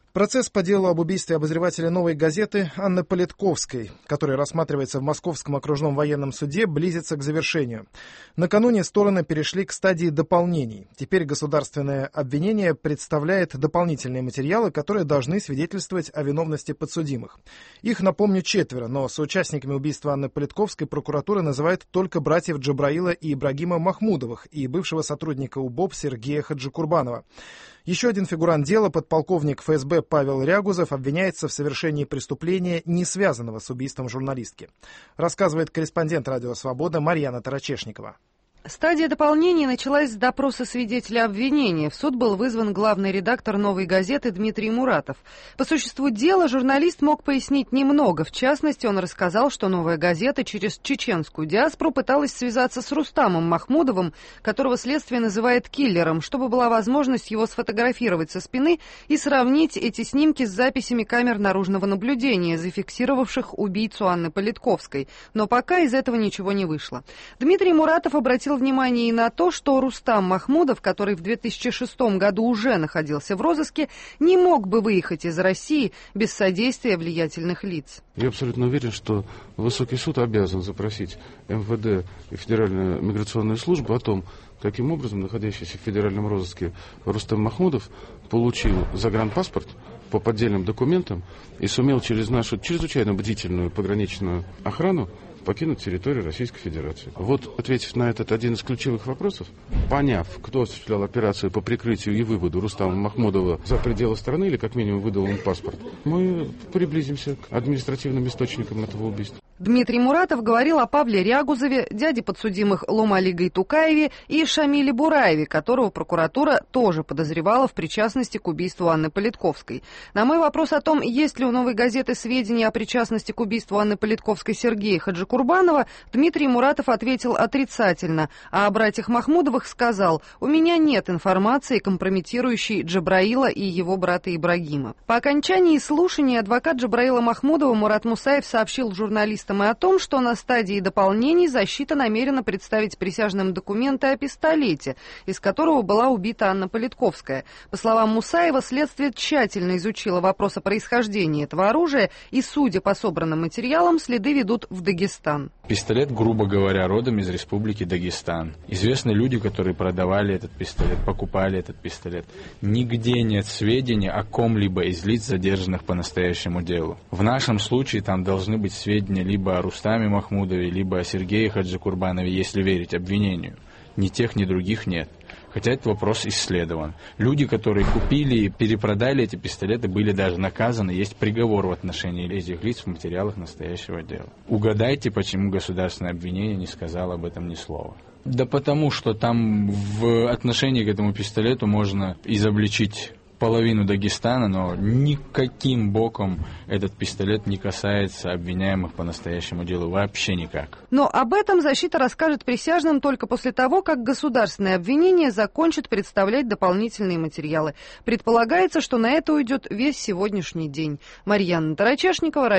Процесс по делу об убийстве обозревателя «Новой газеты» Анны Политковской, который рассматривается в Московском окружном военном суде, близится к завершению. Накануне стороны перешли к стадии дополнений. Теперь государственное обвинение представляет дополнительные материалы, которые должны свидетельствовать о виновности подсудимых. Их, напомню, 4, но соучастниками убийства Анны Политковской прокуратура называет только братьев Джабраила и Ибрагима Махмудовых и бывшего сотрудника УБОП Сергея Хаджикурбанова. Еще один фигурант дела, подполковник ФСБ Павел Рягузов, обвиняется в совершении преступления, не связанного с убийством журналистки. Рассказывает корреспондент «Радио Свобода» Марьяна Тарачешникова. Стадия дополнений началась с допроса свидетеля обвинения. В суд был вызван главный редактор «Новой газеты» Дмитрий Муратов. По существу дела журналист мог пояснить немного. В частности, он рассказал, что «Новая газета» через чеченскую диаспору пыталась связаться с Рустамом Махмудовым, которого следствие называет киллером, чтобы была возможность его сфотографировать со спины и сравнить эти снимки с записями камер наружного наблюдения, зафиксировавших убийцу Анны Политковской. Но пока из этого ничего не вышло. Дмитрий Муратов обратил внимание и на то, что Рустам Махмудов, который в 2006 году уже находился в розыске, не мог бы выехать из России без содействия влиятельных лиц. Я абсолютно уверен, что Высокий суд обязан запросить МВД и Федеральную миграционную службу о том, каким образом находящийся в федеральном розыске Рустам Махмудов получил загранпаспорт по поддельным документам и сумел через нашу чрезвычайно бдительную пограничную охрану покинуть территорию Российской Федерации. Вот, ответив на этот один из ключевых вопросов, поняв, кто осуществлял операцию по прикрытию и выводу Рустама Махмудова за пределы страны, или как минимум выдал ему паспорт, мы приблизимся к административным источникам этого убийства. Дмитрий Муратов говорил о Павле Рягузове, дяде подсудимых Ломали Гайтукаеве и Шамиле Бураеве, которого прокуратура тоже подозревала в причастности к убийству Анны Политковской. На мой вопрос о том, есть ли у «Новой газеты» сведения о причастности к убийству Анны Политковской Сергея Хаджикурбанова, Дмитрий Муратов ответил отрицательно, а о братьях Махмудовых сказал: «У меня нет информации, компрометирующей Джабраила и его брата Ибрагима». По окончании слушания адвокат Джабраила Махмудова Мурат Мусаев сообщил журналистам и о том, что на стадии дополнений защита намерена представить присяжным документы о пистолете, из которого была убита Анна Политковская. По словам Мусаева, следствие тщательно изучило вопрос о происхождении этого оружия, и, судя по собранным материалам, следы ведут в Дагестан. Пистолет, грубо говоря, родом из республики Дагестан. Известны люди, которые продавали этот пистолет, покупали этот пистолет. Нигде нет сведений о ком-либо из лиц, задержанных по настоящему делу. В нашем случае там должны быть сведения либо о Рустаме Махмудове, либо о Сергее Хаджикурбанове, если верить обвинению. Ни тех, ни других нет. Хотя этот вопрос исследован. Люди, которые купили и перепродали эти пистолеты, были даже наказаны. Есть приговор в отношении этих лиц в материалах настоящего дела. Угадайте, почему государственное обвинение не сказало об этом ни слова. Да потому что там в отношении к этому пистолету можно изобличить половину Дагестана, но никаким боком этот пистолет не касается обвиняемых по настоящему делу, вообще никак. Но об этом защита расскажет присяжным только после того, как государственное обвинение закончит представлять дополнительные материалы. Предполагается, что на это уйдет весь сегодняшний день. Марьяна Тарачешникова,